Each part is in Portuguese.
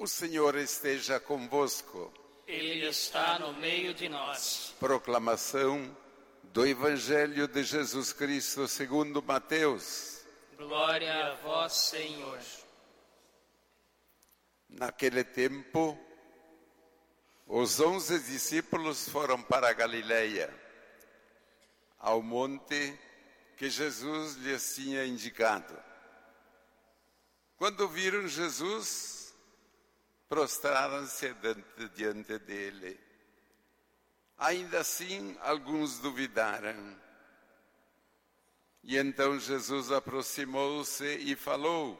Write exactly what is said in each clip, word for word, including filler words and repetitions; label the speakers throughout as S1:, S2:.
S1: O Senhor esteja convosco.
S2: Ele está no meio de nós.
S1: Proclamação do Evangelho de Jesus Cristo segundo Mateus.
S2: Glória a vós, Senhor.
S1: Naquele tempo, os onze discípulos foram para a Galileia, ao monte que Jesus lhes tinha indicado. Quando viram Jesus, prostraram-se diante dele. Ainda assim, alguns duvidaram. E então Jesus aproximou-se e falou: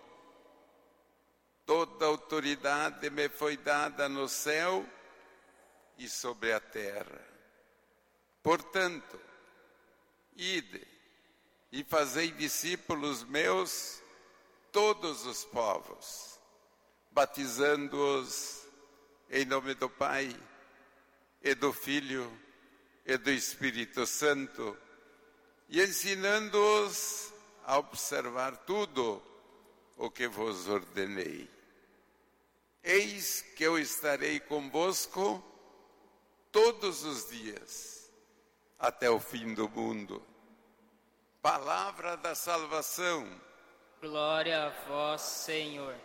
S1: toda autoridade me foi dada no céu e sobre a terra. Portanto, ide e fazei discípulos meus todos os povos, batizando-os em nome do Pai, e do Filho, e do Espírito Santo, e ensinando-os a observar tudo o que vos ordenei. Eis que eu estarei convosco todos os dias, até o fim do mundo. Palavra da salvação.
S2: Glória a vós, Senhor.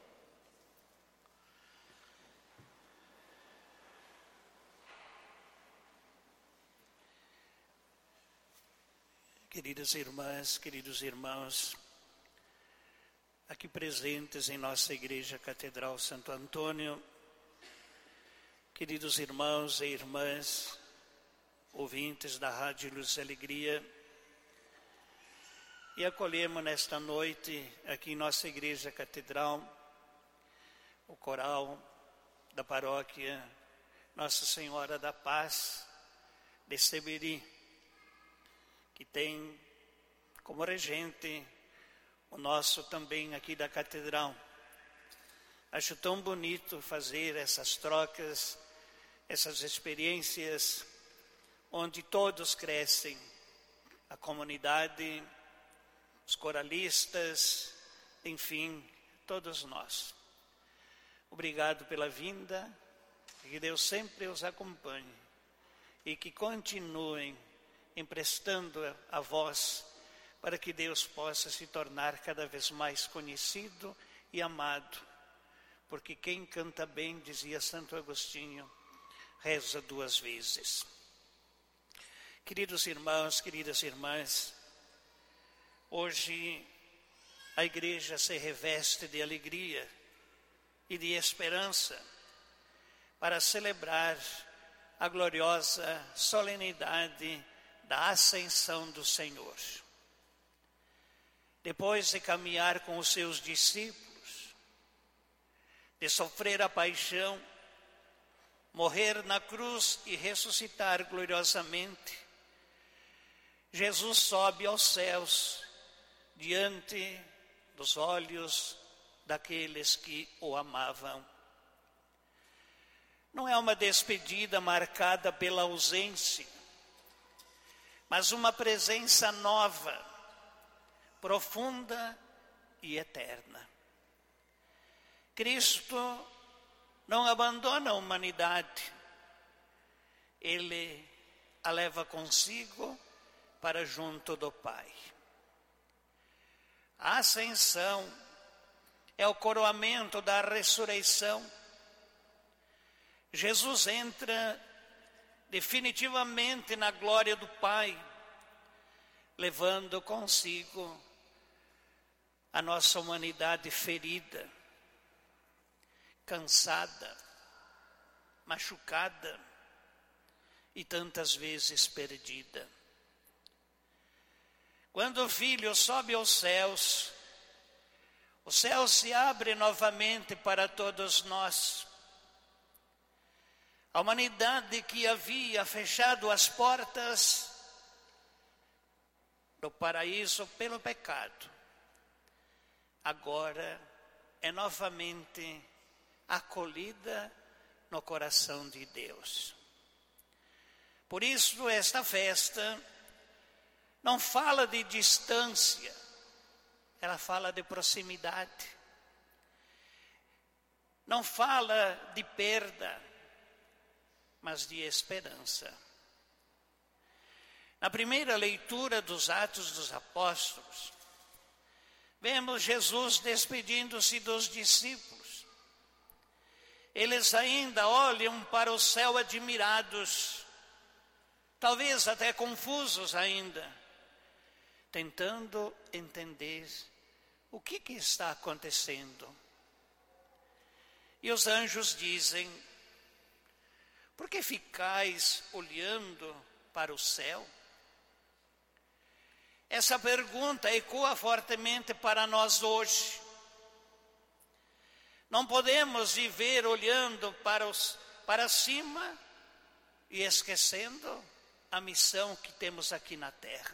S3: Queridas irmãs, queridos irmãos, aqui presentes em nossa Igreja Catedral Santo Antônio, queridos irmãos e irmãs, ouvintes da Rádio Luz e Alegria, e acolhemos nesta noite, aqui em nossa Igreja Catedral, o coral da paróquia Nossa Senhora da Paz de Seberi, que tem como regente o nosso também aqui da Catedral. Acho tão bonito fazer essas trocas, essas experiências, onde todos crescem, a comunidade, os coralistas, enfim, todos nós. Obrigado pela vinda, que Deus sempre os acompanhe e que continuem emprestando a voz para que Deus possa se tornar cada vez mais conhecido e amado, porque quem canta bem, dizia Santo Agostinho, reza duas vezes. Queridos irmãos, queridas irmãs, hoje a igreja se reveste de alegria e de esperança para celebrar a gloriosa solenidade da ascensão do Senhor. Depois de caminhar com os seus discípulos, de sofrer a paixão, morrer na cruz e ressuscitar gloriosamente, Jesus sobe aos céus diante dos olhos daqueles que o amavam. Não é uma despedida marcada pela ausência, mas uma presença nova, profunda e eterna. Cristo não abandona a humanidade, Ele a leva consigo para junto do Pai. A ascensão é o coroamento da ressurreição. Jesus entra definitivamente na glória do Pai, levando consigo a nossa humanidade ferida, cansada, machucada e tantas vezes perdida. Quando o Filho sobe aos céus, o céu se abre novamente para todos nós. A humanidade que havia fechado as portas do paraíso pelo pecado, agora é novamente acolhida no coração de Deus. Por isso esta festa não fala de distância, ela fala de proximidade. não fala de perda, mas de esperança. Na primeira leitura dos Atos dos Apóstolos, vemos Jesus despedindo-se dos discípulos. Eles ainda olham para o céu admirados, talvez até confusos ainda, tentando entender o que, que está acontecendo. E os anjos dizem: por que ficais olhando para o céu? Essa pergunta ecoa fortemente para nós hoje. Não podemos viver olhando para, os, para cima e esquecendo a missão que temos aqui na terra.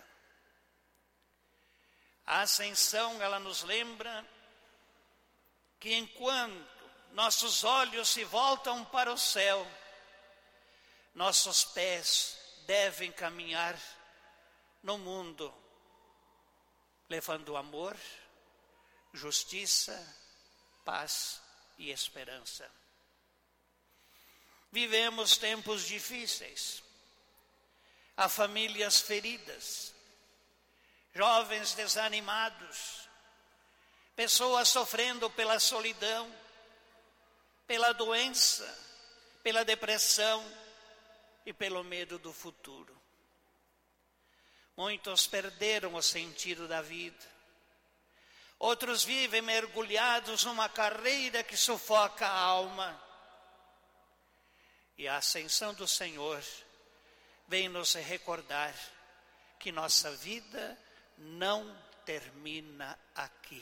S3: A ascensão, ela nos lembra que enquanto nossos olhos se voltam para o céu, nossos pés devem caminhar no mundo, levando amor, justiça, paz e esperança. Vivemos tempos difíceis, há famílias feridas, jovens desanimados, pessoas sofrendo pela solidão, pela doença, pela depressão e pelo medo do futuro. Muitos perderam o sentido da vida. Outros vivem mergulhados numa carreira que sufoca a alma. E a ascensão do Senhor vem nos recordar que nossa vida não termina aqui.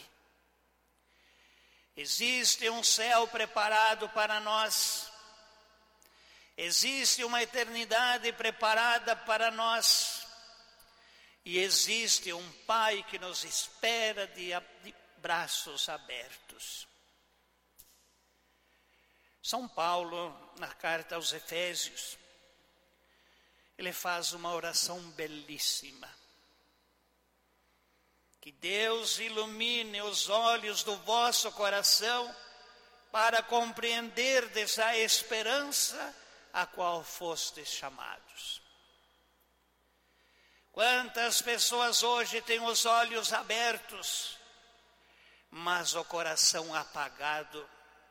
S3: Existe um céu preparado para nós. Existe uma eternidade preparada para nós. E existe um Pai que nos espera de, de braços abertos. São Paulo, na carta aos Efésios, ele faz uma oração belíssima. Que Deus ilumine os olhos do vosso coração para compreenderdes a esperança a qual fostes chamados. Quantas pessoas hoje têm os olhos abertos, mas o coração apagado.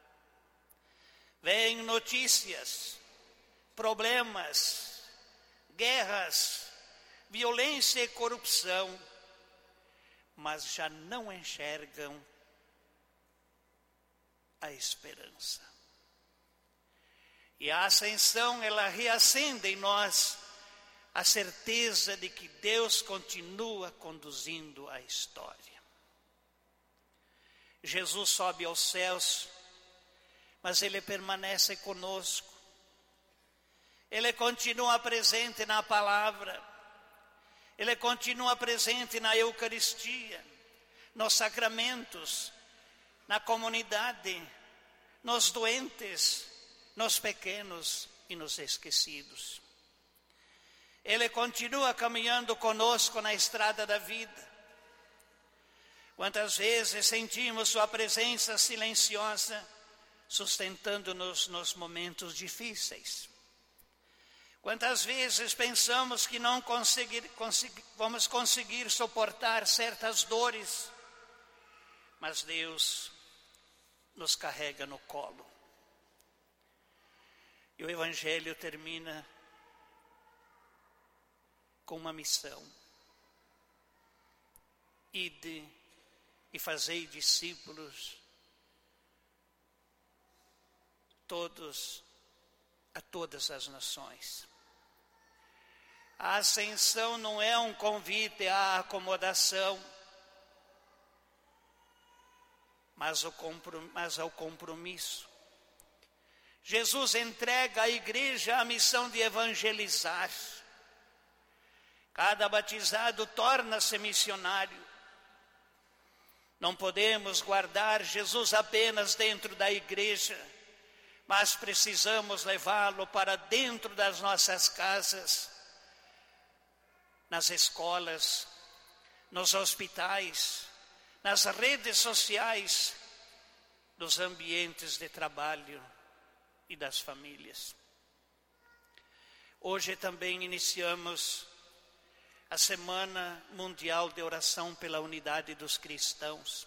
S3: Vêm notícias, problemas, guerras, violência e corrupção, mas já não enxergam a esperança. E a ascensão, ela reacende em nós a certeza de que Deus continua conduzindo a história. Jesus sobe aos céus, mas Ele permanece conosco. Ele continua presente na palavra. Ele continua presente na Eucaristia, nos sacramentos, na comunidade, nos doentes, nos pequenos e nos esquecidos. Ele continua caminhando conosco na estrada da vida. Quantas vezes sentimos sua presença silenciosa, sustentando-nos nos momentos difíceis. Quantas vezes pensamos que não conseguir, conseguir, vamos conseguir suportar certas dores, mas Deus nos carrega no colo. E o Evangelho termina com uma missão: ide e fazei discípulos todos a todas as nações. A ascensão não é um convite à acomodação, mas ao compromisso. Jesus entrega à igreja a missão de evangelizar. Cada batizado torna-se missionário. Não podemos guardar Jesus apenas dentro da igreja, mas precisamos levá-lo para dentro das nossas casas, nas escolas, nos hospitais, nas redes sociais, dos ambientes de trabalho e das famílias. Hoje também iniciamos a Semana Mundial de Oração pela Unidade dos Cristãos.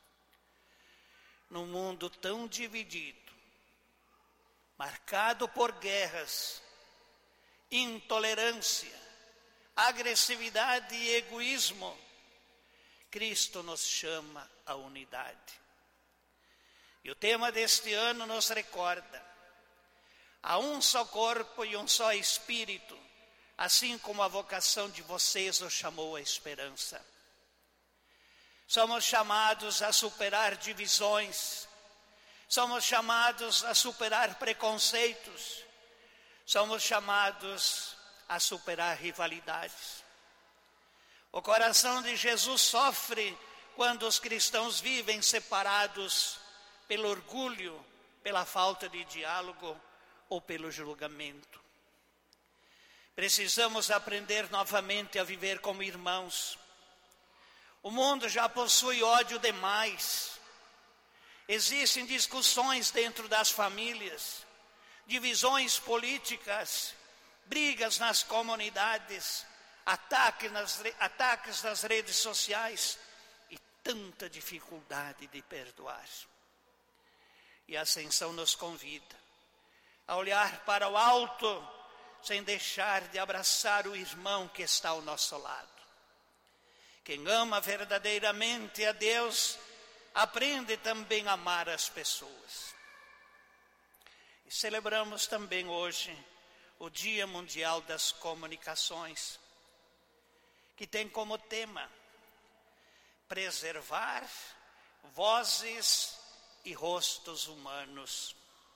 S3: Num mundo tão dividido, marcado por guerras, intolerância, agressividade e egoísmo, Cristo nos chama à unidade. E o tema deste ano nos recorda: há um só corpo e um só Espírito, assim como a vocação de vocês os chamou à esperança. Somos chamados a superar divisões, somos chamados a superar preconceitos, somos chamados a superar rivalidades. O coração de Jesus sofre quando os cristãos vivem separados pelo orgulho, pela falta de diálogo ou pelo julgamento. Precisamos aprender novamente a viver como irmãos. O mundo já possui ódio demais. Existem discussões dentro das famílias, divisões políticas, brigas nas comunidades, ataques nas, ataques nas redes sociais e tanta dificuldade de perdoar. E a Ascensão nos convida a olhar para o alto, sem deixar de abraçar o irmão que está ao nosso lado. Quem ama verdadeiramente a Deus, aprende também a amar as pessoas. E celebramos também hoje o Dia Mundial das Comunicações, que tem como tema preservar vozes e rostos humanos.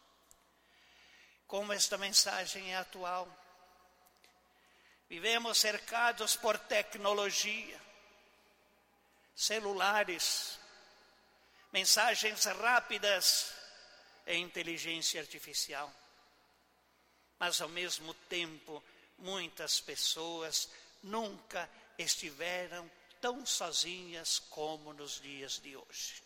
S3: Como esta mensagem é atual. Vivemos cercados por tecnologia, celulares, mensagens rápidas e inteligência artificial. Mas ao mesmo tempo, muitas pessoas nunca estiveram tão sozinhas como nos dias de hoje.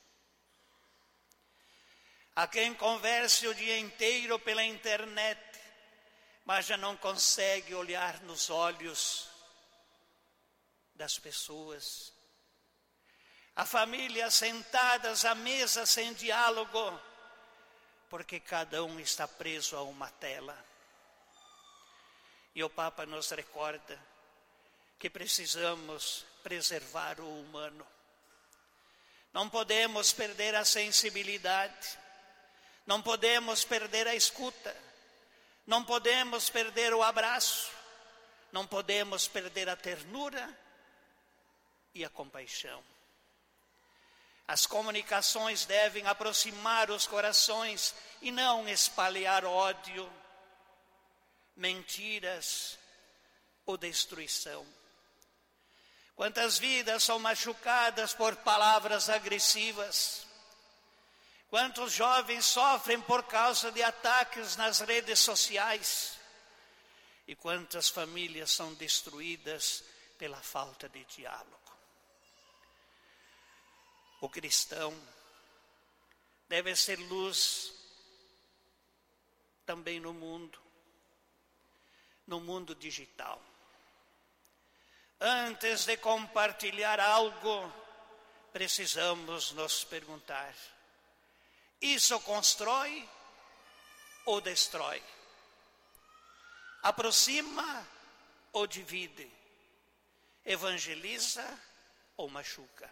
S3: Há quem converse o dia inteiro pela internet, mas já não consegue olhar nos olhos das pessoas. Há famílias sentadas à mesa sem diálogo, porque cada um está preso a uma tela. E o Papa nos recorda que precisamos preservar o humano. Não podemos perder a sensibilidade, não podemos perder a escuta, não podemos perder o abraço, não podemos perder a ternura e a compaixão. As comunicações devem aproximar os corações e não espalhar ódio, mentiras ou destruição. Quantas vidas são machucadas por palavras agressivas? Quantos jovens sofrem por causa de ataques nas redes sociais? E quantas famílias são destruídas pela falta de diálogo? O cristão deve ser luz também no mundo, no mundo digital. Antes de compartilhar algo, precisamos nos perguntar: isso constrói ou destrói? Aproxima ou divide? Evangeliza ou machuca?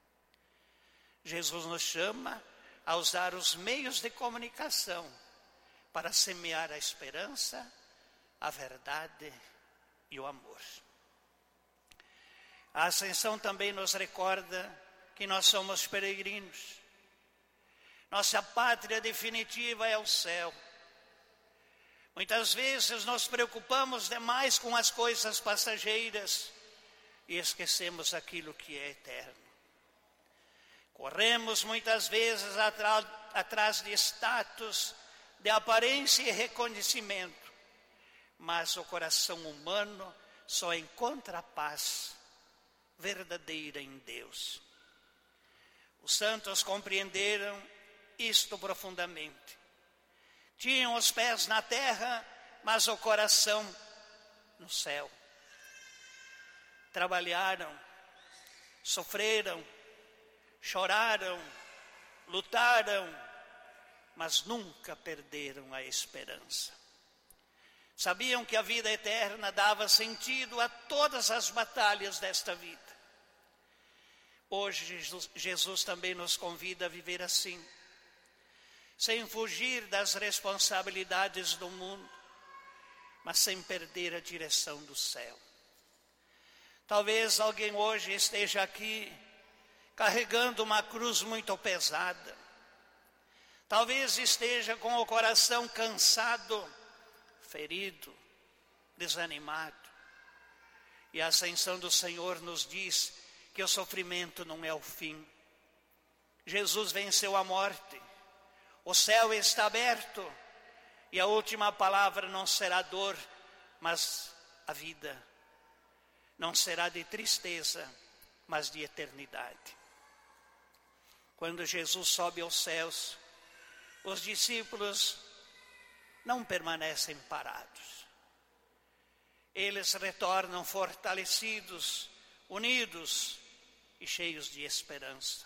S3: Jesus nos chama a usar os meios de comunicação para semear a esperança, a verdade e o amor. A Ascensão também nos recorda que nós somos peregrinos. Nossa pátria definitiva é o céu. Muitas vezes nos preocupamos demais com as coisas passageiras e esquecemos aquilo que é eterno. Corremos muitas vezes atrás, atrás de status, de aparência e reconhecimento, mas o coração humano só encontra a paz verdadeira em Deus. Os santos compreenderam isto profundamente. Tinham os pés na terra, mas o coração no céu. Trabalharam, sofreram, choraram, lutaram, mas nunca perderam a esperança. Sabiam que a vida eterna dava sentido a todas as batalhas desta vida. Hoje Jesus, Jesus também nos convida a viver assim, sem fugir das responsabilidades do mundo, mas sem perder a direção do céu. Talvez alguém hoje esteja aqui carregando uma cruz muito pesada. Talvez esteja com o coração cansado, ferido, desanimado. E a ascensão do Senhor nos diz que o sofrimento não é o fim. Jesus venceu a morte, o céu está aberto e a última palavra não será dor, mas a vida. Não será de tristeza, mas de eternidade. Quando Jesus sobe aos céus, os discípulos não permanecem parados. Eles retornam fortalecidos, unidos e cheios de esperança.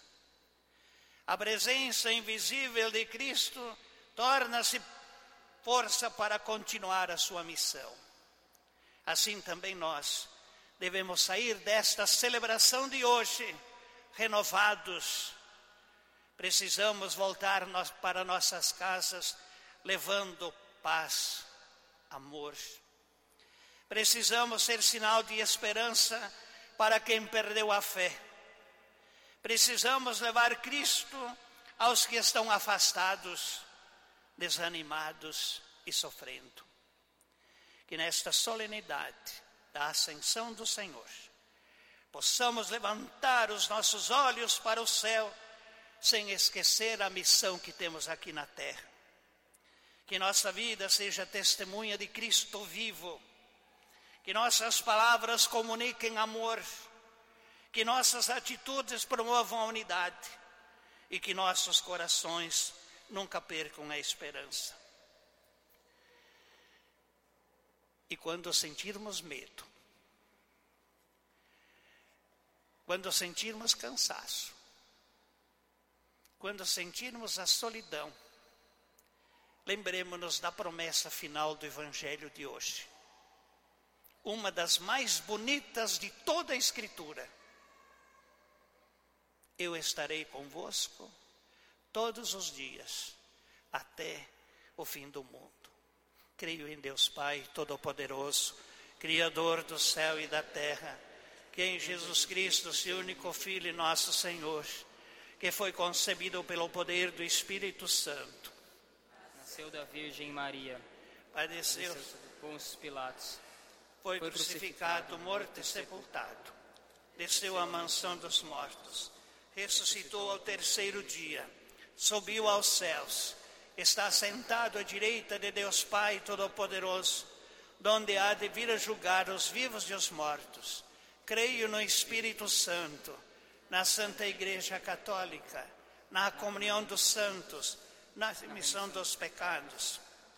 S3: A presença invisível de Cristo torna-se força para continuar a sua missão. Assim também nós devemos sair desta celebração de hoje renovados. Precisamos voltar para nossas casas levando paz, amor. Precisamos ser sinal de esperança para quem perdeu a fé. Precisamos levar Cristo aos que estão afastados, desanimados e sofrendo. Que nesta solenidade da ascensão do Senhor, possamos levantar os nossos olhos para o céu, sem esquecer a missão que temos aqui na terra. Que nossa vida seja testemunha de Cristo vivo, que nossas palavras comuniquem amor, que nossas atitudes promovam a unidade e que nossos corações nunca percam a esperança. E quando sentirmos medo, quando sentirmos cansaço, quando sentirmos a solidão, lembremos-nos da promessa final do Evangelho de hoje. Uma das mais bonitas de toda a Escritura. Eu estarei convosco todos os dias, até o fim do mundo. Creio em Deus Pai Todo-Poderoso, Criador do céu e da terra, que em Jesus Cristo, seu único Filho, nosso Senhor, que foi concebido pelo poder do Espírito Santo.
S2: Nasceu da Virgem Maria.
S3: Padeceu.
S2: Com os Pilatos.
S3: Foi crucificado, morto e sepultado. Desceu à mansão dos mortos. Ressuscitou ao terceiro dia. Subiu aos céus. Está sentado à direita de Deus Pai Todo-Poderoso, donde há de vir a julgar os vivos e os mortos. Creio no Espírito Santo, na Santa Igreja Católica, na comunhão dos santos, na remissão dos pecados,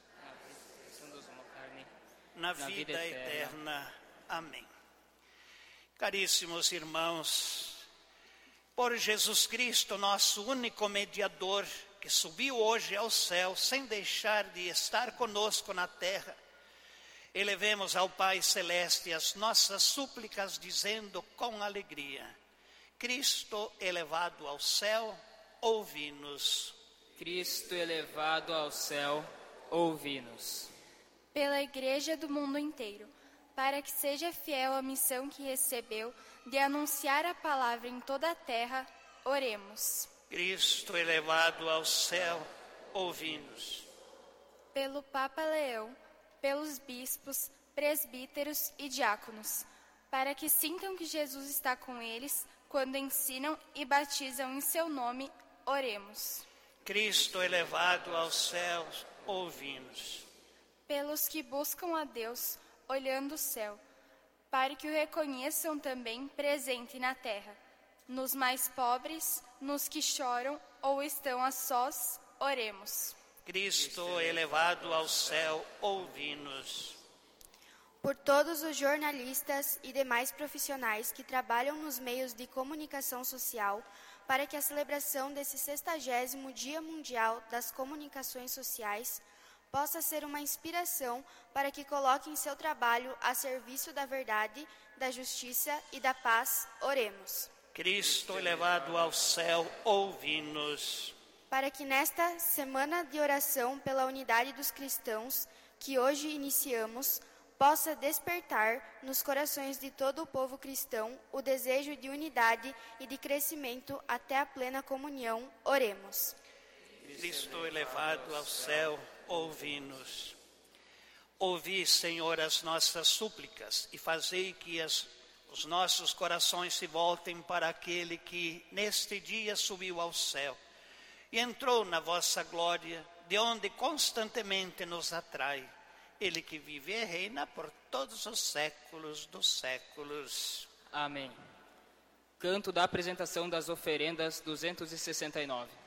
S3: na vida eterna. Amém. Caríssimos irmãos, por Jesus Cristo, nosso único mediador, que subiu hoje ao céu sem deixar de estar conosco na terra, elevemos ao Pai Celeste as nossas súplicas, dizendo com alegria: Cristo elevado ao céu, ouvi-nos.
S2: Cristo elevado ao céu, ouvi-nos.
S4: Pela Igreja do mundo inteiro, para que seja fiel à missão que recebeu de anunciar a palavra em toda a terra, oremos.
S3: Cristo elevado ao céu, ouvi-nos.
S4: Pelo Papa Leão, pelos bispos, presbíteros e diáconos, para que sintam que Jesus está com eles quando ensinam e batizam em seu nome, oremos.
S3: Cristo elevado aos céus, ouvi-nos.
S4: Pelos que buscam a Deus, olhando o céu, para que o reconheçam também presente na terra, nos mais pobres, nos que choram ou estão a sós, Oremos.
S3: Cristo elevado ao céu, ouvi-nos.
S5: Por todos os jornalistas e demais profissionais que trabalham nos meios de comunicação social, para que a celebração desse sextagésimo Dia Mundial das Comunicações Sociais possa ser uma inspiração para que coloquem seu trabalho a serviço da verdade, da justiça e da paz. Oremos.
S3: Cristo elevado ao céu, ouvi-nos.
S5: Para que nesta semana de oração pela unidade dos cristãos, que hoje iniciamos, possa despertar nos corações de todo o povo cristão o desejo de unidade e de crescimento até a plena comunhão. Oremos.
S3: Cristo elevado ao céu, ouvi-nos. Ouvi, Senhor, as nossas súplicas e fazei que as, os nossos corações se voltem para aquele que neste dia subiu ao céu e entrou na vossa glória, de onde constantemente nos atrai. Ele que vive e reina por todos os séculos dos séculos.
S2: Amém. Canto da apresentação das oferendas duzentos e sessenta e nove.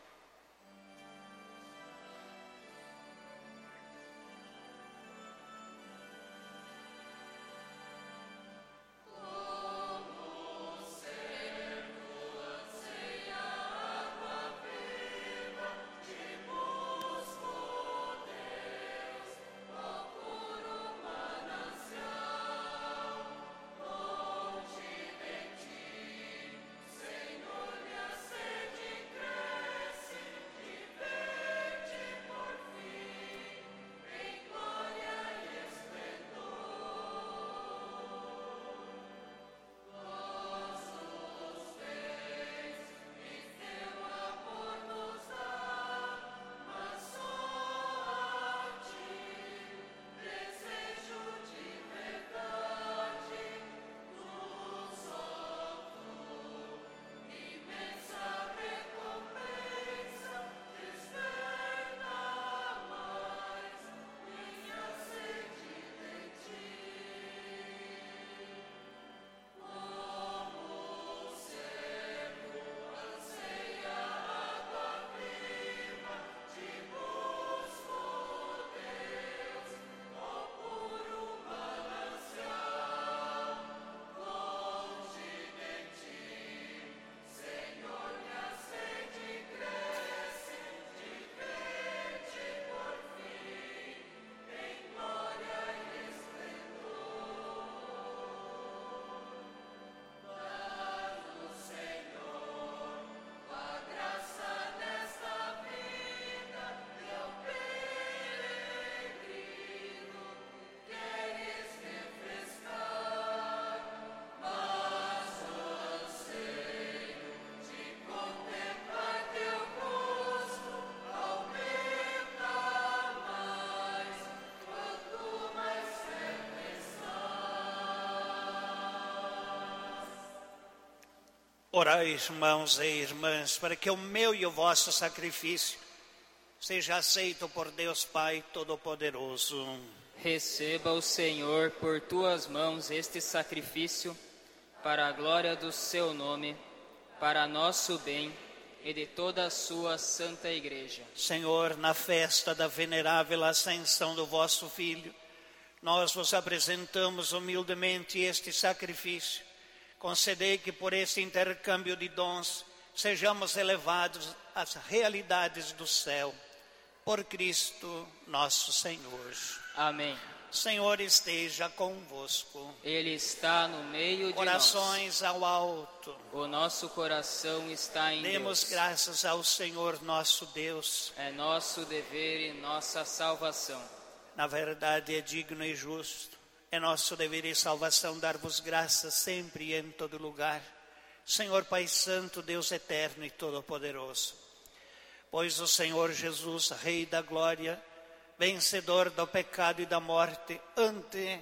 S3: Orai, irmãos e irmãs, para que o meu e o vosso sacrifício seja aceito por Deus Pai Todo-Poderoso.
S2: Receba o Senhor por tuas mãos este sacrifício, para a glória do seu nome, para nosso bem e de toda a sua santa igreja.
S3: Senhor, na festa da venerável ascensão do vosso Filho, nós vos apresentamos humildemente este sacrifício. Concedei que por este intercâmbio de dons sejamos elevados às realidades do céu. Por Cristo nosso Senhor.
S2: Amém.
S3: Senhor esteja convosco.
S2: Ele está no meio de
S3: Corações ao alto.
S2: nós. O nosso coração está em
S3: Demos
S2: Deus.
S3: graças ao Senhor nosso Deus.
S2: É nosso dever e nossa salvação.
S3: Na verdade é digno e justo. É nosso dever e salvação dar-vos graças sempre e em todo lugar. Senhor Pai Santo, Deus eterno e todo-poderoso. Pois o Senhor Jesus, Rei da glória, vencedor do pecado e da morte, ante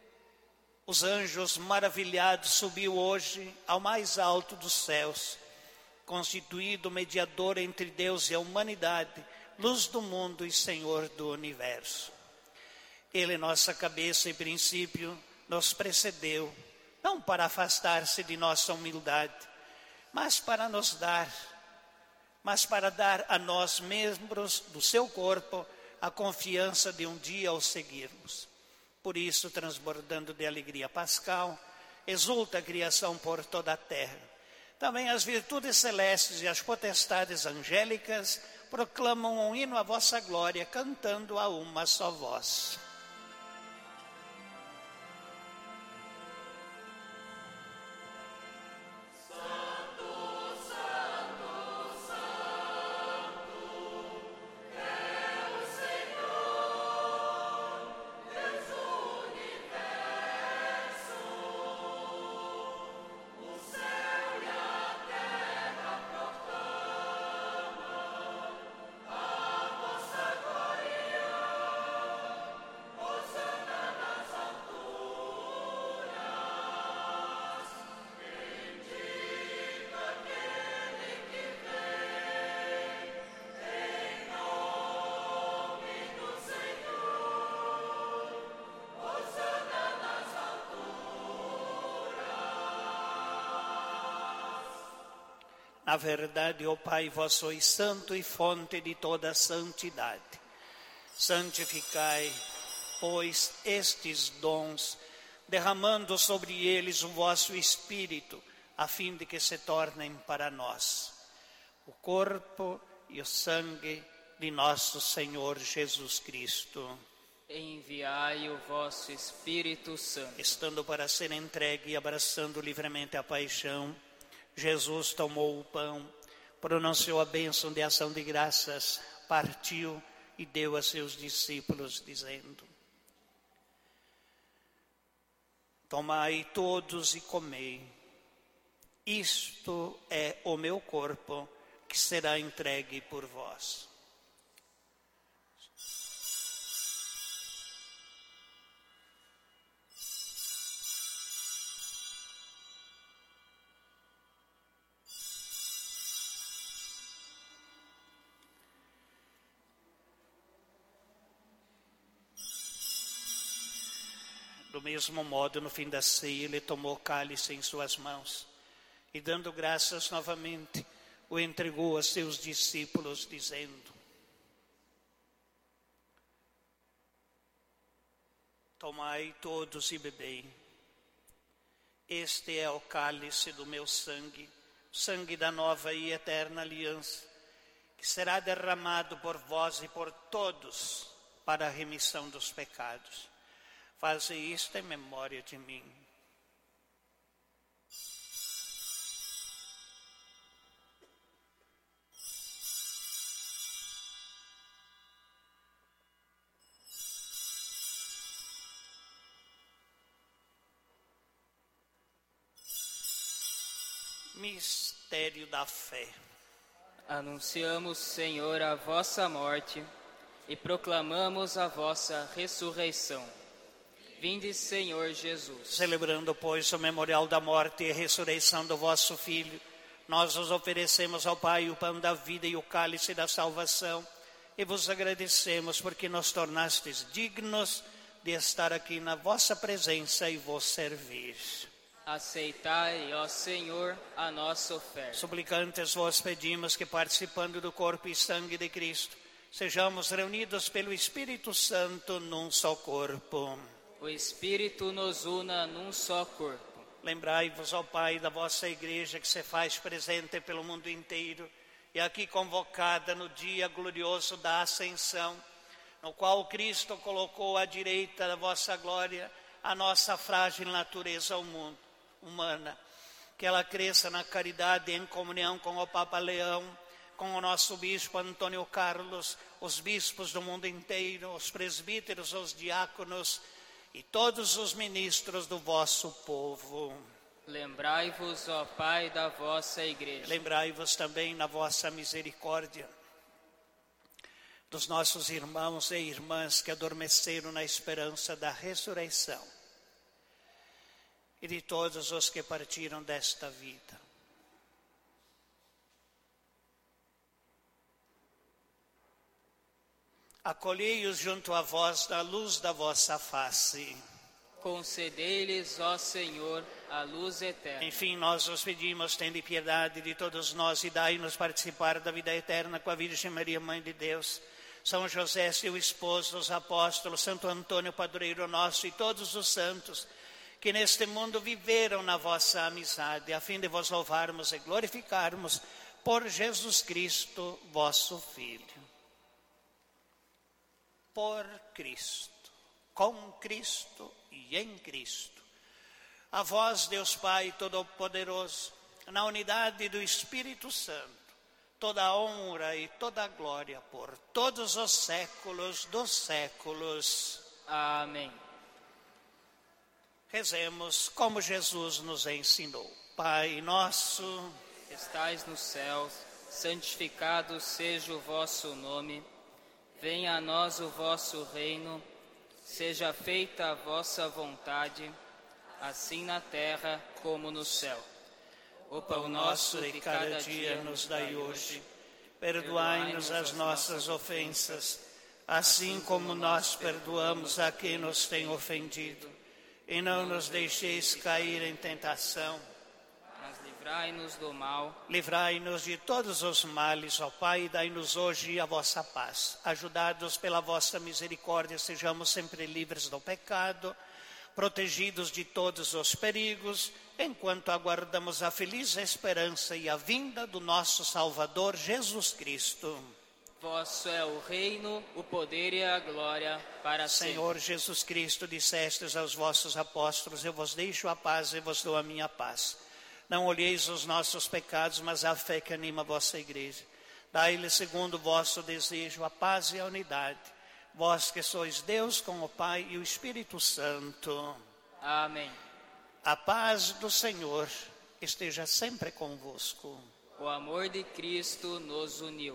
S3: os anjos maravilhados, subiu hoje ao mais alto dos céus, constituído mediador entre Deus e a humanidade, luz do mundo e Senhor do universo. Ele, nossa cabeça e princípio, nos precedeu, não para afastar-se de nossa humildade, mas para nos dar mas para dar a nós, membros do seu corpo, a confiança de um dia o seguirmos. Por isso, transbordando de alegria pascal, exulta a criação por toda a terra. Também as virtudes celestes e as potestades angélicas proclamam um hino à vossa glória, cantando a uma só voz. Na verdade, ó Pai, vós sois santo e fonte de toda santidade. Santificai, pois, estes dons, derramando sobre eles o vosso Espírito, a fim de que se tornem para nós o corpo e o sangue de nosso Senhor Jesus Cristo.
S2: Enviai o vosso Espírito Santo.
S3: Estando para ser entregue e abraçando livremente a paixão, Jesus tomou o pão, pronunciou a bênção de ação de graças, partiu e deu a seus discípulos, dizendo: tomai todos e comei, isto é o meu corpo, que será entregue por vós. Do mesmo modo, no fim da ceia, ele tomou o cálice em suas mãos e, dando graças novamente, o entregou a seus discípulos, dizendo: tomai todos e bebei. Este é o cálice do meu sangue, sangue da nova e eterna aliança, que será derramado por vós e por todos para a remissão dos pecados. Faze isto em memória de mim. Mistério da fé.
S2: Anunciamos, Senhor, a vossa morte e proclamamos a vossa ressurreição. Vinde, Senhor Jesus.
S3: Celebrando, pois, o memorial da morte e ressurreição do vosso Filho, nós os oferecemos ao Pai o pão da vida e o cálice da salvação, e vos agradecemos porque nos tornastes dignos de estar aqui na vossa presença e vos servir.
S2: Aceitai, ó Senhor, a nossa oferta.
S3: Suplicantes vos pedimos que, participando do corpo e sangue de Cristo, sejamos reunidos pelo Espírito Santo num só corpo.
S2: O Espírito nos una num só corpo.
S3: Lembrai-vos, ó Pai, da vossa igreja que se faz presente pelo mundo inteiro e aqui convocada no dia glorioso da Ascensão, no qual Cristo colocou à direita da vossa glória a nossa frágil natureza humana. Que ela cresça na caridade em comunhão com o Papa Leão, com o nosso bispo Antônio Carlos, os bispos do mundo inteiro, os presbíteros, os diáconos e todos os ministros do vosso povo.
S2: Lembrai-vos, ó Pai, da vossa igreja.
S3: Lembrai-vos também, na vossa misericórdia, dos nossos irmãos e irmãs que adormeceram na esperança da ressurreição e de todos os que partiram desta vida. Acolhei-os junto a vós na luz da vossa face.
S2: Concedei-lhes, ó Senhor, a luz eterna.
S3: Enfim, nós os pedimos, tende piedade de todos nós e dai-nos participar da vida eterna com a Virgem Maria, Mãe de Deus, São José, seu esposo, os apóstolos, Santo Antônio, padroeiro nosso, e todos os santos que neste mundo viveram na vossa amizade, a fim de vos louvarmos e glorificarmos por Jesus Cristo, vosso Filho. Por Cristo, com Cristo e em Cristo. A vós, Deus Pai Todo-Poderoso, na unidade do Espírito Santo, toda a honra e toda a glória por todos os séculos dos séculos.
S2: Amém.
S3: Rezemos como Jesus nos ensinou. Pai nosso,
S2: que estais nos céus, santificado seja o vosso nome. Venha a nós o vosso reino. Seja feita a vossa vontade, assim na terra como no céu. O pão nosso de cada dia nos dai hoje. Perdoai-nos as nossas ofensas, assim como nós perdoamos a quem nos tem ofendido. E não nos deixeis cair em tentação, mas livrai-nos do mal.
S3: Livrai-nos de todos os males, ó Pai, e dai-nos hoje a vossa paz. Ajudados pela vossa misericórdia, sejamos sempre livres do pecado, protegidos de todos os perigos, enquanto aguardamos a feliz esperança e a vinda do nosso Salvador Jesus Cristo.
S2: Vosso é o reino, o poder e a glória para sempre.
S3: Senhor Jesus Cristo, dissestes aos vossos apóstolos: eu vos deixo a paz e vos dou a minha paz. Não olheis os nossos pecados, mas a fé que anima a vossa igreja. Dai-lhe, segundo o vosso desejo, a paz e a unidade. Vós que sois Deus com o Pai e o Espírito Santo.
S2: Amém.
S3: A paz do Senhor esteja sempre convosco.
S2: O amor de Cristo nos uniu.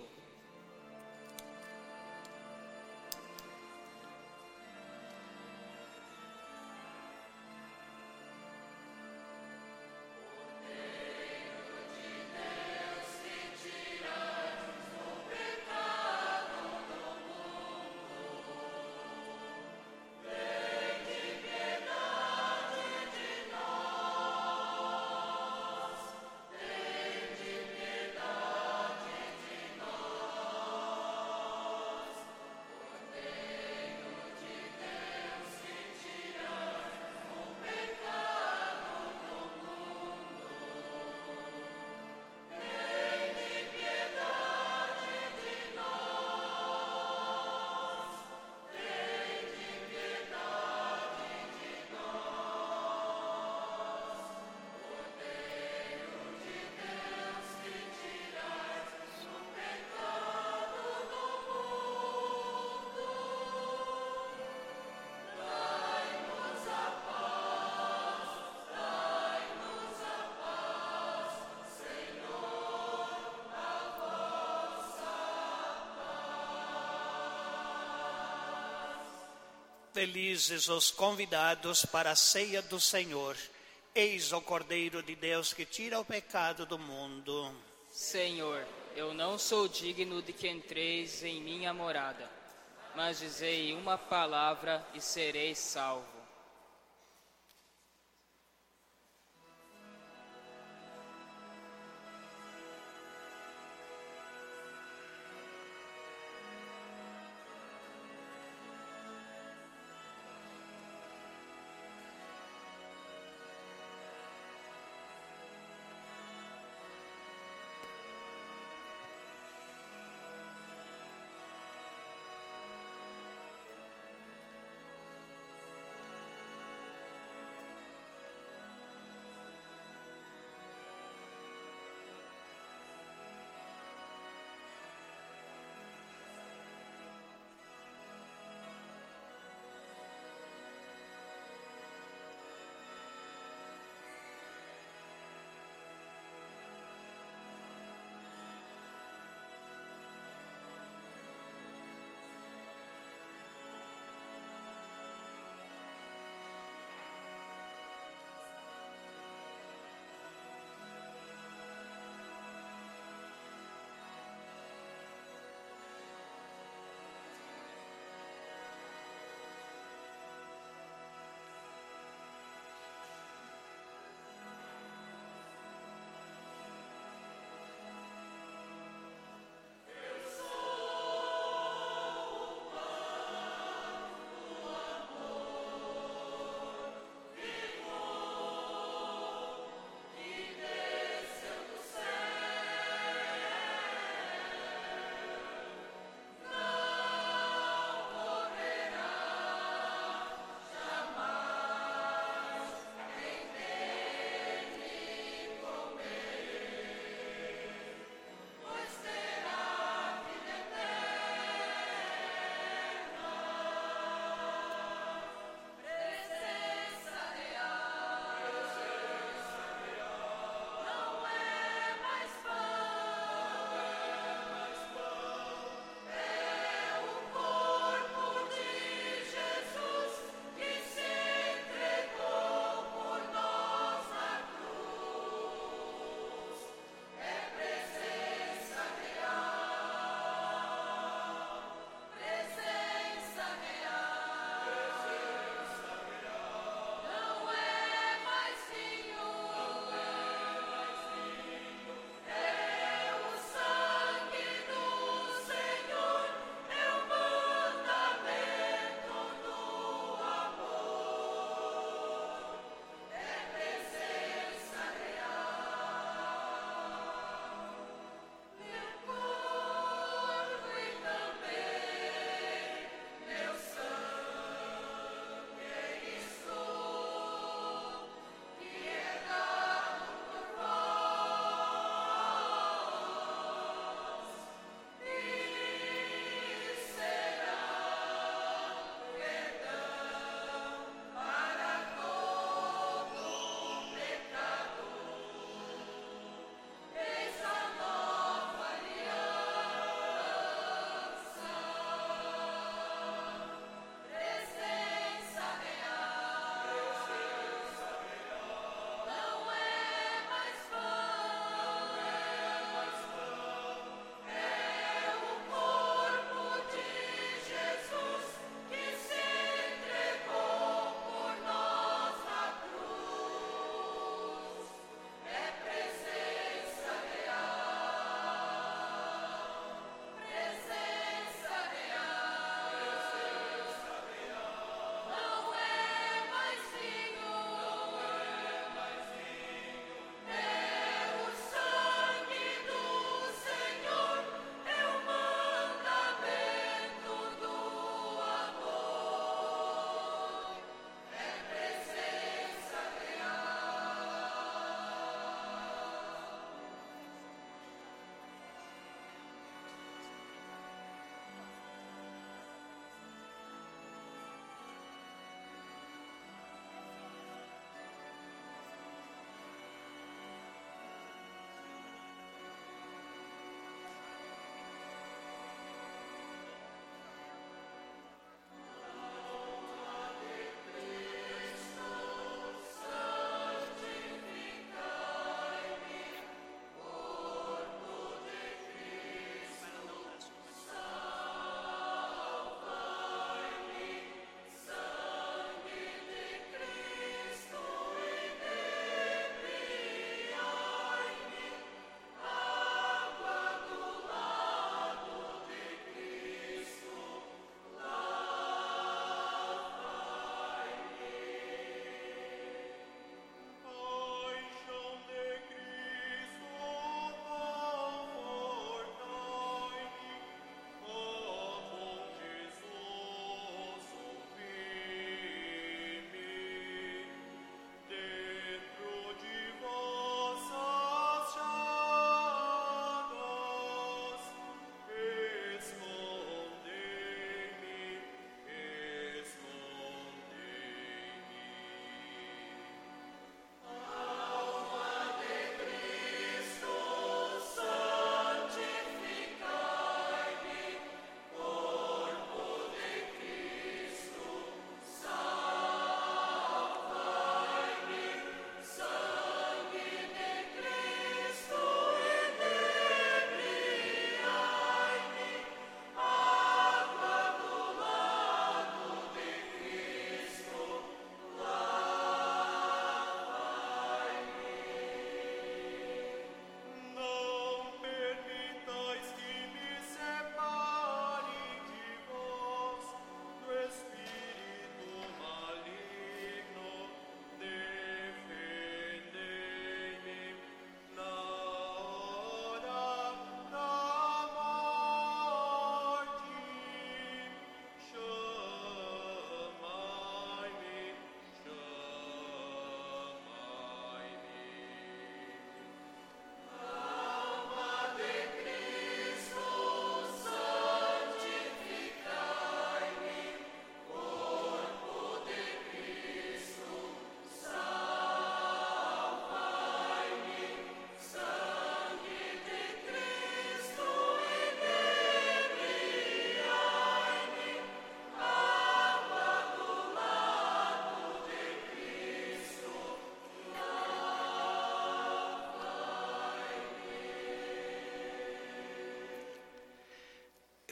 S3: Felizes os convidados para a ceia do Senhor. Eis o Cordeiro de Deus que tira o pecado do mundo.
S2: Senhor, eu não sou digno de que entreis em minha morada, mas dizei uma palavra e serei salvo.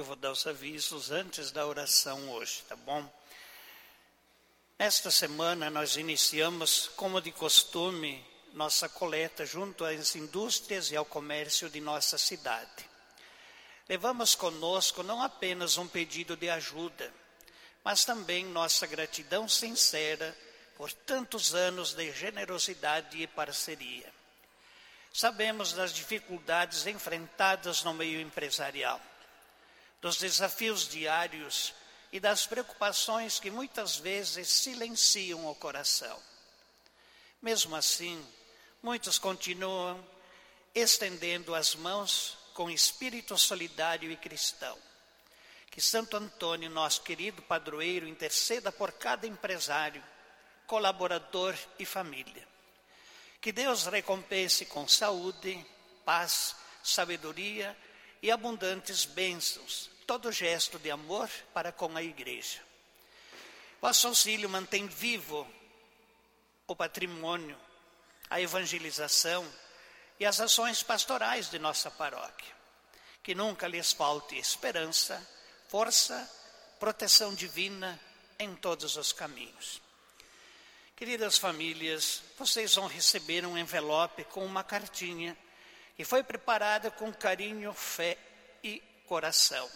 S3: Eu vou dar os avisos antes da oração hoje, tá bom? Esta semana nós iniciamos, como de costume, nossa coleta junto às indústrias e ao comércio de nossa cidade. Levamos conosco não apenas um pedido de ajuda, mas também nossa gratidão sincera por tantos anos de generosidade e parceria. Sabemos das dificuldades enfrentadas no meio empresarial, dos desafios diários e das preocupações que muitas vezes silenciam o coração. Mesmo assim, muitos continuam estendendo as mãos com espírito solidário e cristão. Que Santo Antônio, nosso querido padroeiro, interceda por cada empresário, colaborador e família. Que Deus recompense com saúde, paz, sabedoria e abundantes bênçãos todo gesto de amor para com a igreja. Vosso auxílio mantém vivo o patrimônio, a evangelização e as ações pastorais de nossa paróquia. Que nunca lhes falte esperança, força, proteção divina em todos os caminhos. Queridas famílias, vocês vão receber um envelope com uma cartinha que foi preparada com carinho, fé e coração.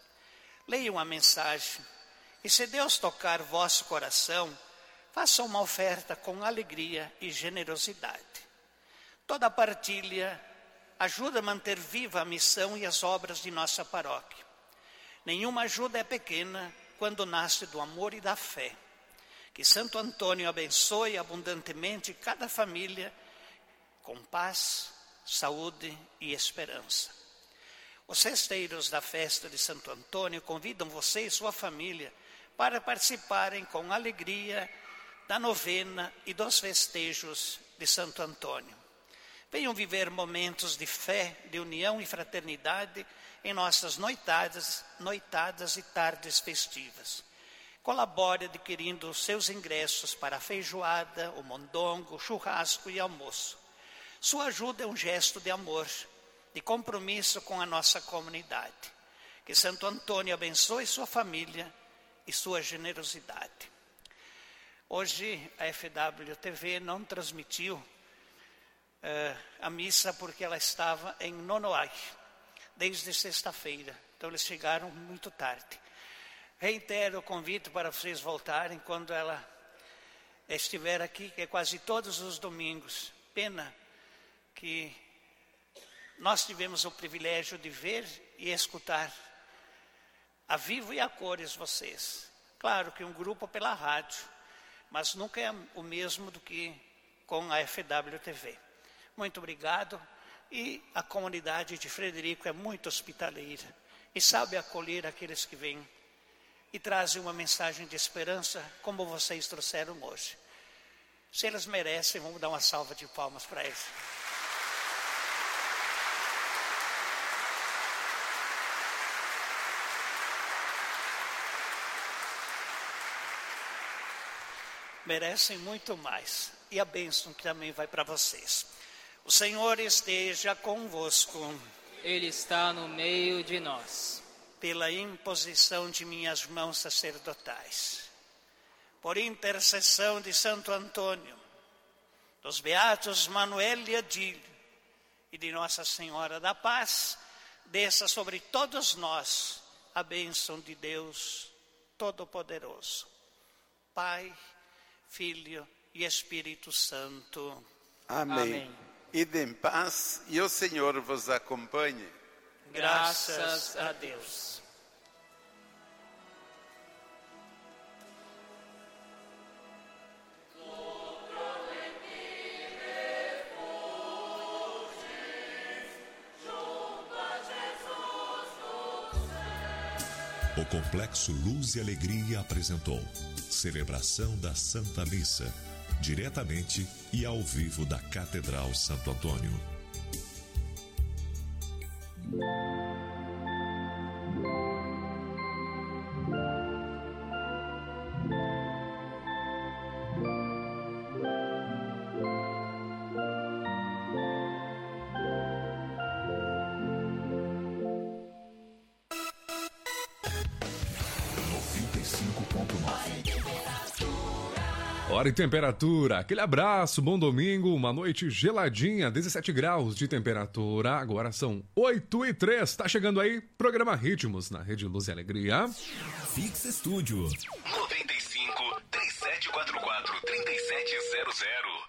S3: Leiam a mensagem e, se Deus tocar vosso coração, façam uma oferta com alegria e generosidade. Toda partilha ajuda a manter viva a missão e as obras de nossa paróquia. Nenhuma ajuda é pequena quando nasce do amor e da fé. Que Santo Antônio abençoe abundantemente cada família com paz, saúde e esperança. Os festeiros da festa de Santo Antônio convidam você e sua família para participarem com alegria da novena e dos festejos de Santo Antônio. Venham viver momentos de fé, de união e fraternidade em nossas noitadas, noitadas e tardes festivas. Colabore adquirindo seus ingressos para a feijoada, o mondongo, o churrasco e almoço. Sua ajuda é um gesto de amor, de compromisso com a nossa comunidade. Que Santo Antônio abençoe sua família e sua generosidade. Hoje a F W T V não transmitiu uh, a missa porque ela estava em Nonoai, desde sexta-feira. Então eles chegaram muito tarde. Reitero o convite para vocês voltarem quando ela estiver aqui, que é quase todos os domingos. Pena que nós tivemos o privilégio de ver e escutar a vivo e a cores vocês. Claro que um grupo pela rádio, mas nunca é o mesmo do que com a F W T V. Muito obrigado. E a comunidade de Frederico é muito hospitaleira e sabe acolher aqueles que vêm e trazem uma mensagem de esperança, como vocês trouxeram hoje. Se eles merecem, vamos dar uma salva de palmas para eles. Merecem muito mais. E a bênção que também vai para vocês. O Senhor esteja convosco.
S2: Ele está no meio de nós.
S3: Pela imposição de minhas mãos sacerdotais, por intercessão de Santo Antônio, dos beatos Manuel e Adílio e de Nossa Senhora da Paz, desça sobre todos nós a bênção de Deus Todo-Poderoso, Pai, Filho e Espírito Santo.
S1: Amém.
S2: Amém.
S1: Ide em paz e o Senhor vos acompanhe.
S3: Graças a Deus.
S6: O Complexo Luz e Alegria apresentou Celebração da Santa Missa, diretamente e ao vivo da Catedral Santo Antônio.
S7: Hora e temperatura, aquele abraço, bom domingo, uma noite geladinha, dezessete graus de temperatura, agora são oito e três, tá chegando aí, programa Ritmos na Rede Luz e Alegria.
S8: Fix Studio noventa e cinco, três sete quatro quatro, três sete zero zero.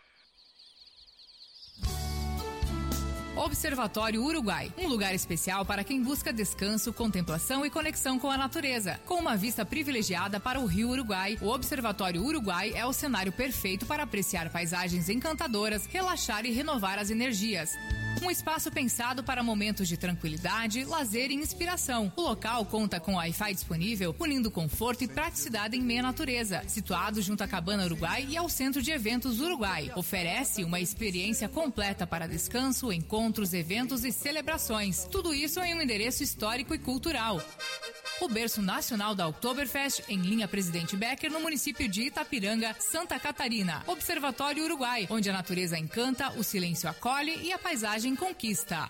S9: Observatório Uruguai, um lugar especial para quem busca descanso, contemplação e conexão com a natureza. Com uma vista privilegiada para o Rio Uruguai, o Observatório Uruguai é o cenário perfeito para apreciar paisagens encantadoras, relaxar e renovar as energias. Um espaço pensado para momentos de tranquilidade, lazer e inspiração. O local conta com Wi-Fi disponível, unindo conforto e praticidade em meia natureza. Situado junto à Cabana Uruguai e ao Centro de Eventos Uruguai. Oferece uma experiência completa para descanso, encontros, eventos e celebrações. Tudo isso em um endereço histórico e cultural. O berço nacional da Oktoberfest, em linha Presidente Becker, no município de Itapiranga, Santa Catarina. Observatório Uruguai, onde a natureza encanta, o silêncio acolhe e a paisagem conquista.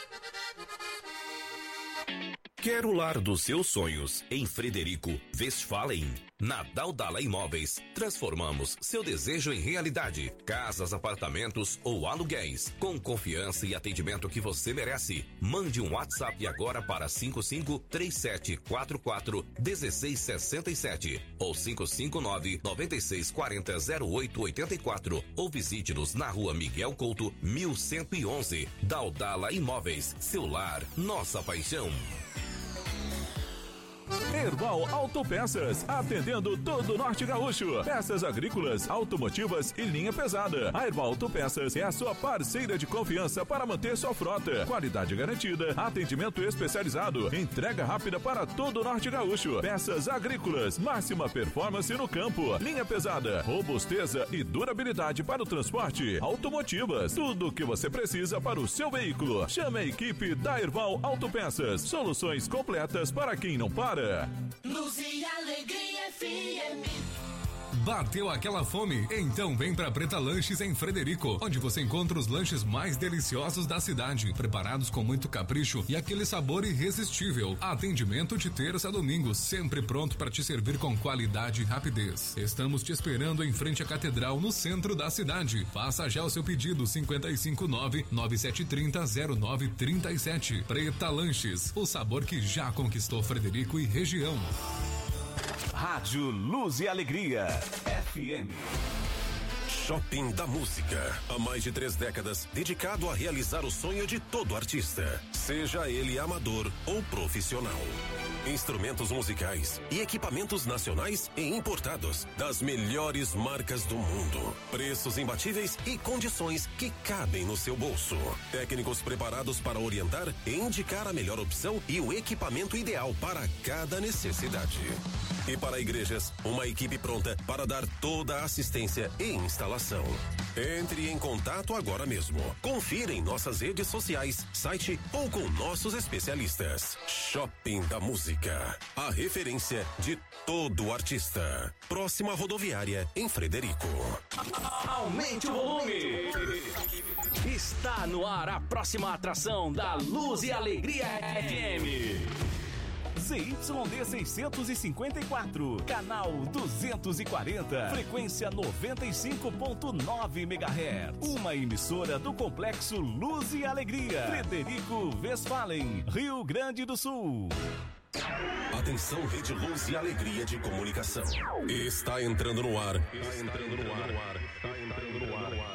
S8: Quer o lar dos seus sonhos em Frederico Westphalen? Na Daldala Imóveis, transformamos seu desejo em realidade. Casas, apartamentos ou aluguéis. Com confiança e atendimento que você merece. Mande um WhatsApp agora para cinco cinco três sete quatro quatro um seis seis sete ou cinco cinco nove, nove seis quatro zero, zero oito oito quatro ou visite-nos na rua Miguel Couto, mil cento e onze. Daldala Imóveis, seu lar, nossa paixão.
S10: Herbal Autopeças, atendendo todo o Norte Gaúcho. Peças agrícolas, automotivas e linha pesada. A Herbal Autopeças é a sua parceira de confiança para manter sua frota. Qualidade garantida, atendimento especializado, entrega rápida para todo o Norte Gaúcho. Peças agrícolas, máxima performance no campo. Linha pesada, robusteza e durabilidade para o transporte. Automotivas, tudo o que você precisa para o seu veículo. Chame a equipe da Herbal Autopeças. Soluções completas para quem não para.
S11: Luz e Alegria F M.
S7: Bateu aquela fome? Então vem pra Preta Lanches em Frederico, onde você encontra os lanches mais deliciosos da cidade, preparados com muito capricho e aquele sabor irresistível. Atendimento de terça a domingo, sempre pronto para te servir com qualidade e rapidez. Estamos te esperando em frente à Catedral, no centro da cidade. Faça já o seu pedido, cinco cinco nove, nove sete três zero, zero nove três sete. Preta Lanches, o sabor que já conquistou Frederico e região.
S10: Rádio Luz e Alegria F M.
S8: Shopping da Música. Há mais de três décadas, dedicado a realizar o sonho de todo artista, seja ele amador ou profissional. Instrumentos musicais e equipamentos nacionais e importados, das melhores marcas do mundo. Preços imbatíveis e condições que cabem no seu bolso. Técnicos preparados para orientar e indicar a melhor opção e o equipamento ideal para cada necessidade. E para igrejas, uma equipe pronta para dar toda a assistência e instalação. Entre em contato agora mesmo. Confira em nossas redes sociais, site ou com nossos especialistas. Shopping da Música, a referência de todo artista. Próxima rodoviária em Frederico.
S12: Aumente o volume. Está no ar a próxima atração da Luz e Alegria F M.
S10: Z Y D seiscentos e cinquenta e quatro, canal duzentos e quarenta, frequência noventa e cinco ponto nove megahertz. Uma emissora do Complexo Luz e Alegria, Frederico Westphalen, Rio Grande do Sul.
S8: Atenção, Rede Luz e Alegria de Comunicação. Está entrando no ar. Está entrando no ar. Está entrando no ar.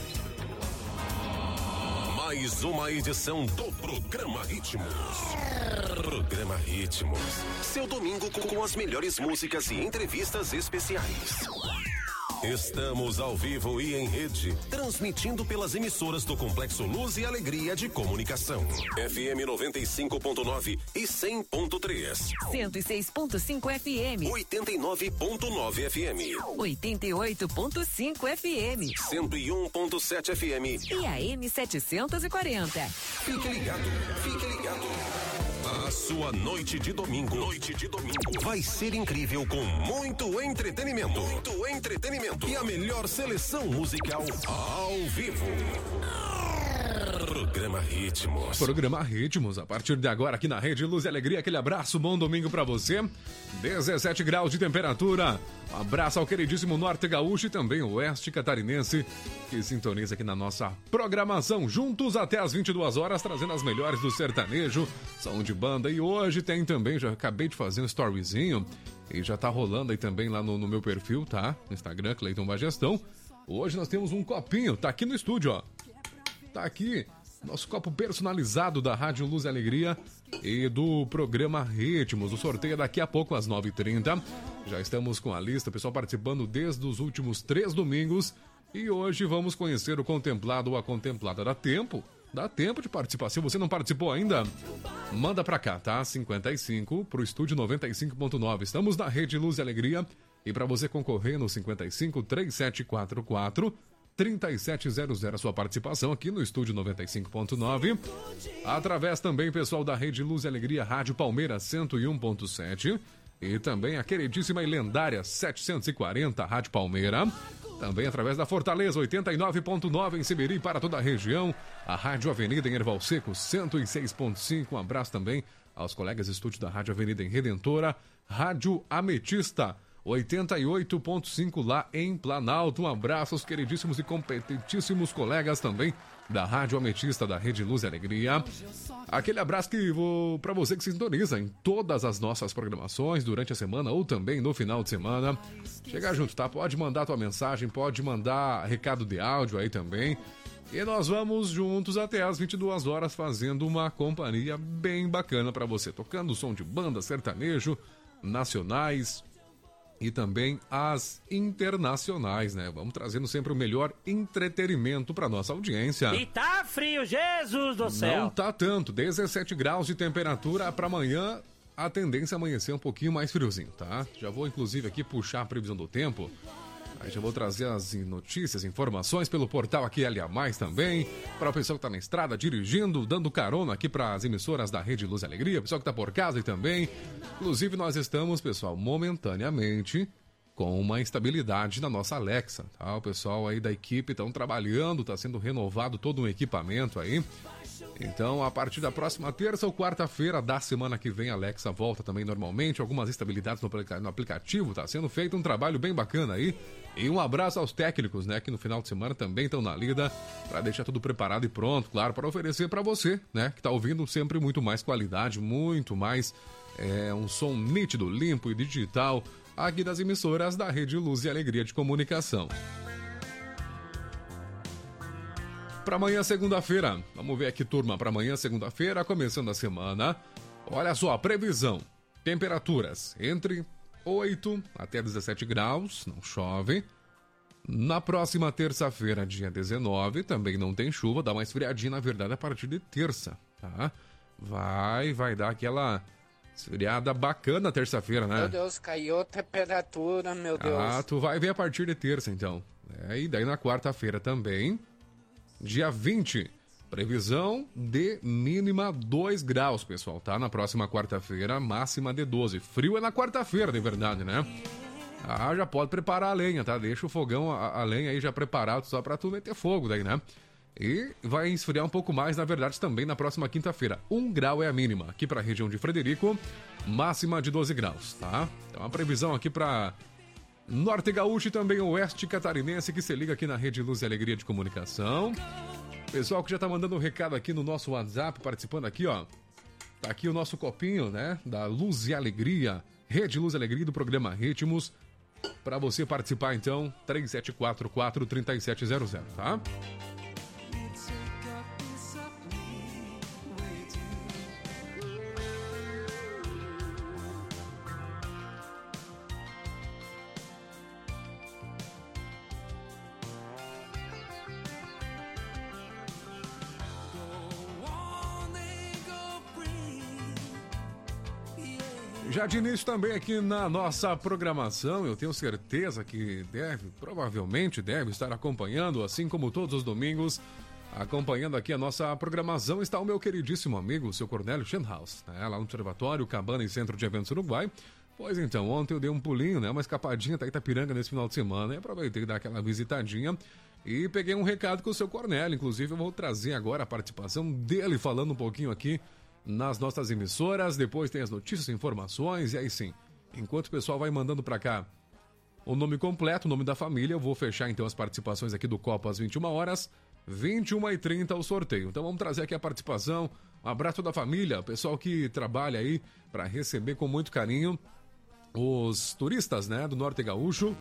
S8: Mais uma edição do Programa Ritmos. Programa Ritmos. Seu domingo com as melhores músicas e entrevistas especiais. Estamos ao vivo e em rede, transmitindo pelas emissoras do Complexo Luz e Alegria de Comunicação. F M noventa e cinco ponto nove e cem ponto três.
S13: cento e seis ponto cinco F M.
S8: oitenta e nove ponto nove F M.
S13: oitenta e oito ponto cinco F M.
S8: cento e um ponto sete F M.
S13: E a M setecentos e quarenta.
S8: Fique ligado, fique ligado. A sua noite de domingo, noite de domingo, vai ser incrível com muito entretenimento. Muito entretenimento. E a melhor seleção musical ao vivo. Programa Ritmos.
S7: Programa Ritmos, a partir de agora aqui na Rede Luz e Alegria. Aquele abraço, bom domingo pra você. dezessete graus de temperatura. Um abraço ao queridíssimo Norte Gaúcho e também o Oeste Catarinense, que sintoniza aqui na nossa programação. Juntos até as vinte e duas horas, trazendo as melhores do sertanejo, som de banda. E hoje tem também, já acabei de fazer um storyzinho e já tá rolando aí também lá no, no meu perfil, tá? No Instagram, Cleiton Bagestão. Hoje nós temos um copinho, tá aqui no estúdio, ó. Tá aqui, nosso copo personalizado da Rádio Luz e Alegria e do programa Ritmos. O sorteio é daqui a pouco, às nove e trinta. Já estamos com a lista, o pessoal participando desde os últimos três domingos. E hoje vamos conhecer o contemplado ou a contemplada. Dá tempo? Dá tempo de participar. Se você não participou ainda, manda pra cá, tá? cinquenta e cinco pro estúdio noventa e cinco ponto nove. Estamos na Rede Luz e Alegria. E para você concorrer no cinquenta e cinco, três sete quatro quatro, três sete zero zero, sua participação aqui no estúdio noventa e cinco ponto nove. Através também, pessoal, da Rede Luz e Alegria, Rádio Palmeiras cento e um ponto sete. E também a queridíssima e lendária setecentos e quarenta, Rádio Palmeira. Também através da Fortaleza oitenta e nove ponto nove em Sibiri para toda a região. A Rádio Avenida em Erval Seco cento e seis ponto cinco. Um abraço também aos colegas de estúdio da Rádio Avenida em Redentora. Rádio Ametista oitenta e oito ponto cinco lá em Planalto. Um abraço aos queridíssimos e competentíssimos colegas também da Rádio Ametista da Rede Luz e Alegria. Aquele abraço que vou para você que sintoniza em todas as nossas programações durante a semana ou também no final de semana. Chega junto, tá? Pode mandar tua mensagem, pode mandar recado de áudio aí também. E nós vamos juntos até às vinte e duas horas fazendo uma companhia bem bacana para você, tocando som de banda, sertanejo, nacionais e também as internacionais, né? Vamos trazendo sempre o melhor entretenimento para nossa audiência.
S14: E tá frio, Jesus do céu!
S7: Não tá tanto, dezessete graus de temperatura para amanhã. A tendência é amanhecer um pouquinho mais friozinho, tá? Já vou inclusive aqui puxar a previsão do tempo. Aí já vou trazer as notícias, informações pelo portal aqui L A Mais também, para o pessoal que tá na estrada, dirigindo, dando carona aqui para as emissoras da Rede Luz e Alegria, pessoal que tá por casa e também. Inclusive nós estamos, pessoal, momentaneamente com uma instabilidade na nossa Alexa, tá? O pessoal aí da equipe estão trabalhando, tá sendo renovado todo um equipamento aí. Então, a partir da próxima terça ou quarta-feira da semana que vem, a Alexa volta também normalmente. Algumas instabilidades no aplicativo, tá sendo feito um trabalho bem bacana aí. E um abraço aos técnicos, né, que no final de semana também estão na lida para deixar tudo preparado e pronto, claro, para oferecer para você, né, que tá ouvindo sempre muito mais qualidade, muito mais é, um som nítido, limpo e digital aqui das emissoras da Rede Luz e Alegria de Comunicação. Para amanhã, segunda-feira, vamos ver aqui, turma, para amanhã, segunda-feira, começando a semana. Olha só, previsão, temperaturas entre oito até dezessete graus, não chove. Na próxima terça-feira, dia dezenove, também não tem chuva, dá uma esfriadinha, na verdade, a partir de terça, tá? Vai, vai dar aquela esfriada bacana terça-feira, né?
S15: Meu Deus, caiu a temperatura, meu Deus.
S7: Ah, tu vai ver a partir de terça, então. É, e daí na quarta-feira também, dia vinte, previsão de mínima dois graus, pessoal, tá? Na próxima quarta-feira, máxima de doze. Frio é na quarta-feira, de verdade, né? Ah, já pode preparar a lenha, tá? Deixa o fogão, a, a lenha aí já preparado só pra tu meter fogo daí, né? E vai esfriar um pouco mais, na verdade, também na próxima quinta-feira. Um grau é a mínima aqui pra região de Frederico, máxima de doze graus, tá? Então a previsão aqui pra Norte Gaúcho e também Oeste Catarinense, que se liga aqui na Rede Luz e Alegria de Comunicação. Pessoal que já tá mandando um recado aqui no nosso WhatsApp, participando aqui, ó. Tá aqui o nosso copinho, né? Da Luz e Alegria, Rede Luz e Alegria do programa Ritmos. Pra você participar, então, três sete quatro quatro, três sete zero zero, tá? Já de início também aqui na nossa programação, eu tenho certeza que deve, provavelmente deve estar acompanhando, assim como todos os domingos, acompanhando aqui a nossa programação, está o meu queridíssimo amigo, o seu Cornélio Schenhaus, né, lá no Observatório Cabana e Centro de Eventos Uruguai. Pois então, ontem eu dei um pulinho, né, uma escapadinha até Itapiranga nesse final de semana e aproveitei dar aquela visitadinha.
S16: e peguei um recado com o seu Cornélio. Inclusive, eu vou trazer agora a participação dele falando um pouquinho aqui nas nossas emissoras. Depois tem as notícias, informações, e aí sim, enquanto o pessoal vai mandando pra cá o nome completo, o nome da família, eu vou fechar então as participações aqui do Copa às vinte e uma horas, vinte e uma e trinta o sorteio. Então vamos trazer aqui a participação, um abraço da família, pessoal que trabalha aí para receber com muito carinho os turistas, né, do Norte Gaúcho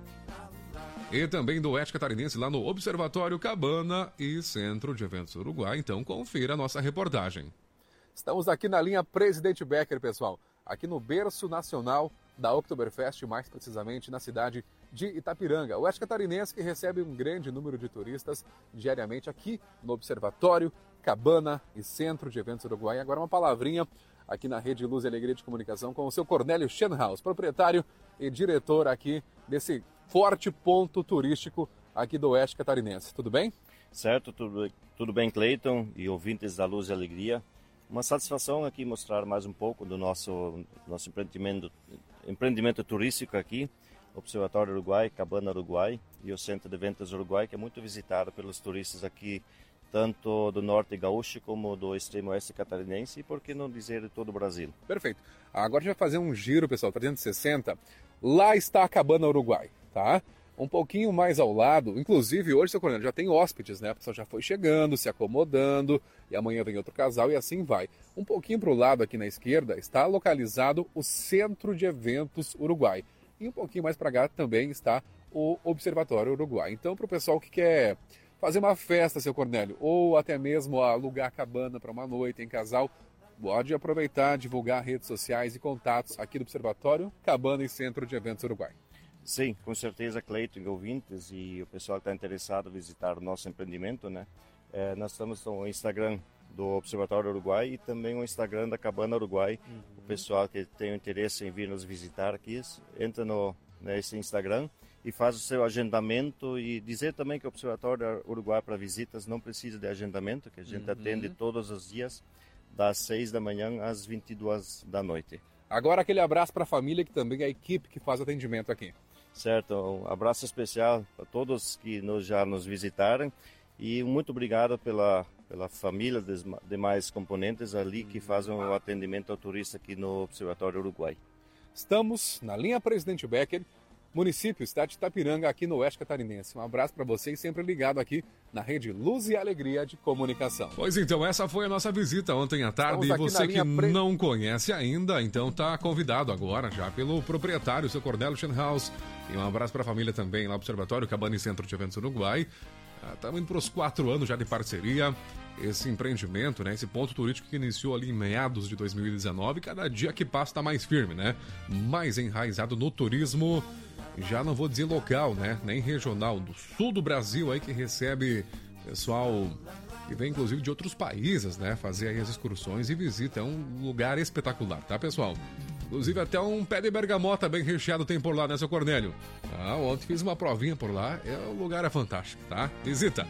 S16: e também do Oeste Catarinense lá no Observatório Cabana e Centro de Eventos Uruguai. Então confira a nossa reportagem. Estamos aqui na linha Presidente Becker, pessoal, aqui no berço nacional da Oktoberfest, mais precisamente na cidade de Itapiranga. O Oeste Catarinense que recebe um grande número de turistas diariamente aqui no Observatório Cabana e Centro de Eventos Uruguai. Agora uma palavrinha aqui na Rede Luz e Alegria de Comunicação com o seu Cornélio Schenhaus, proprietário e diretor aqui desse forte ponto turístico aqui do Oeste Catarinense. Tudo bem?
S17: Certo, tudo, tudo bem, Cleiton e ouvintes da Luz e Alegria. Uma satisfação aqui mostrar mais um pouco do nosso, nosso empreendimento, empreendimento turístico aqui, Observatório Uruguai, Cabana Uruguai e o Centro de Eventos Uruguai, que é muito visitado pelos turistas aqui, tanto do Norte Gaúcho como do extremo Oeste Catarinense e, por que não dizer, de todo o Brasil.
S16: Perfeito. Agora a gente vai fazer um giro, pessoal, trezentos e sessenta. Lá está a Cabana Uruguai, tá? Um pouquinho mais ao lado, inclusive hoje, seu Cornélio, já tem hóspedes, né? A pessoa já foi chegando, se acomodando, e amanhã vem outro casal e assim vai. Um pouquinho para o lado aqui na esquerda está localizado o Centro de Eventos Uruguai. E um pouquinho mais para cá também está o Observatório Uruguai. Então, para o pessoal que quer fazer uma festa, seu Cornélio, ou até mesmo alugar cabana para uma noite em casal, pode aproveitar, divulgar redes sociais e contatos aqui do Observatório Cabana e Centro de Eventos Uruguai.
S17: Sim, com certeza, Cleiton, ouvintes e o pessoal que está interessado em visitar o nosso empreendimento, né? É, nós estamos no Instagram do Observatório Uruguai e também o Instagram da Cabana Uruguai. Uhum. O pessoal que tem interesse em vir nos visitar aqui, entra no, nesse Instagram e faz o seu agendamento, e dizer também que o Observatório Uruguai para visitas não precisa de agendamento, que a gente uhum. atende todos os dias, das seis da manhã às vinte e duas da noite.
S16: Agora aquele abraço para a família, que também é a equipe que faz o atendimento aqui.
S17: Certo, um abraço especial para todos que nos, já nos visitaram e muito obrigado pela, pela família dos demais componentes ali que fazem o atendimento ao turista aqui no Observatório Uruguai.
S16: Estamos na linha Presidente Becker, município, estado de Itapiranga, aqui no Oeste Catarinense. Um abraço para vocês, sempre ligado aqui na Rede Luz e Alegria de Comunicação. Pois então, essa foi a nossa visita ontem à tarde. E você que pre... não conhece ainda, então tá convidado agora já pelo proprietário, o seu Cornélio Schenhaus. E um abraço para a família também lá no Observatório Cabana e Centro de Eventos Uruguai. Estamos indo para os quatro anos já de parceria. Esse empreendimento, né, esse ponto turístico que iniciou ali em meados de dois mil e dezenove, cada dia que passa está mais firme, né? Mais enraizado no turismo, já não vou dizer local, né? Nem regional, do sul do Brasil aí, que recebe pessoal que vem inclusive de outros países, né? Fazer aí as excursões e visita. É um lugar espetacular, tá, pessoal? Inclusive até um pé de bergamota bem recheado tem por lá, né, seu Cornélio? Ah, ontem fiz uma provinha por lá, é, o lugar é fantástico, tá? Visita!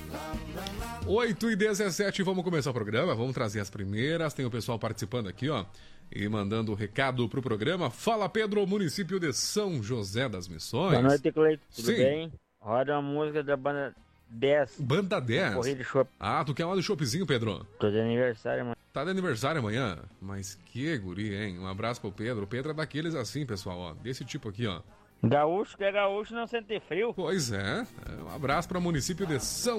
S16: oito e dezessete, vamos começar o programa, vamos trazer as primeiras, tem o pessoal participando aqui, ó, e mandando o recado pro programa. Fala, Pedro, município de São José das Missões.
S18: Boa noite, Cleiton, tudo
S16: Sim.
S18: bem? Roda uma música da banda dez.
S16: Banda dez?
S18: Corrida de chopp.
S16: Ah, tu quer uma do choppzinho, Pedro?
S18: Tô de aniversário, mano.
S16: Tá de aniversário amanhã? Mas que guri, hein? Um abraço pro Pedro. O Pedro é daqueles assim, pessoal, ó, desse tipo aqui, ó.
S18: Gaúcho que é gaúcho não sente frio.
S16: Pois é. Um abraço para o município de São